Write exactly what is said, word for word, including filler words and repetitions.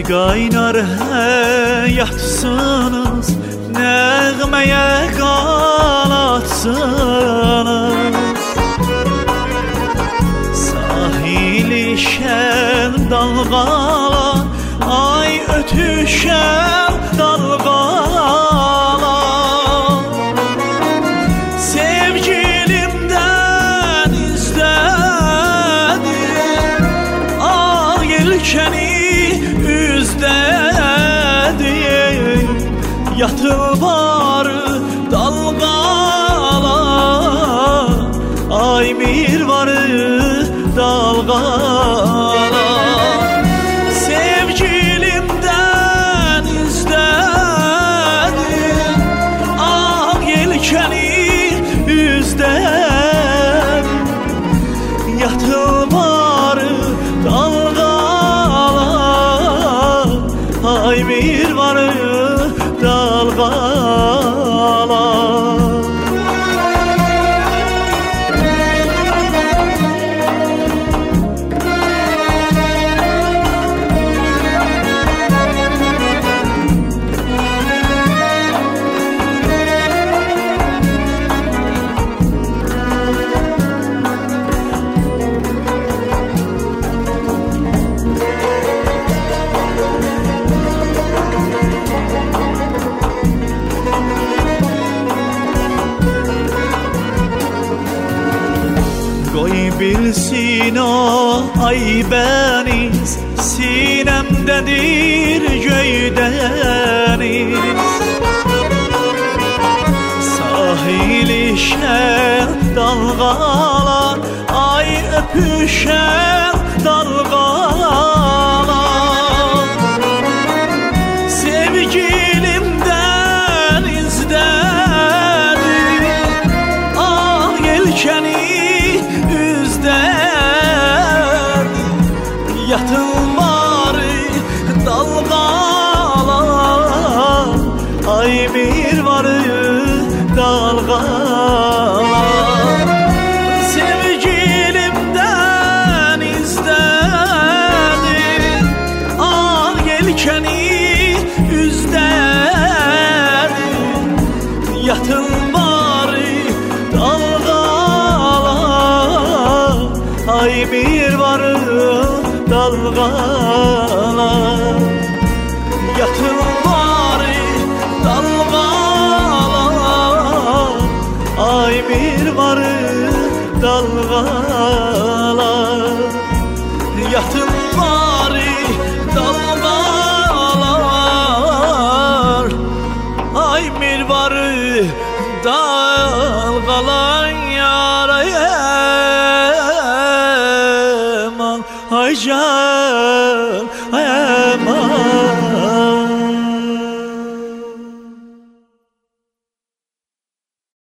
Qaynar həyatsınız, nəğməyə qalatsınız. Sahili şən dalğalar, ay ötüşən dalğalar. Sevgilimdən izlədim, ağ yelkəni üzdədim. Yatıb barı dalğalar, ay mirvarı dalğalar. Sevgilimdən izlədim, ağ yelkəni üzdədim. Yatıb barı dalğalar, ay mirvarı dalğalar. Qoy bilsin o Aybəniz, sinəmdədir göydəniz. Sahili şən dalğalar, ay öpüşən dalğalar. Sevgilimdən izlədim, ağ yelkəni yatın barı dalğalar, ay mirvarı dalğalar. Sevgilimdən izlədim, ağ yelkəni üzdədim. Yatın barı dalğalar, ay mirvarı dalğalar. Yatın barı dalğalar, ay mirvarı dalğalar. Yatın barı dalğalar, ay mirvarı dalğalar. Yarayım ay can, ay aman.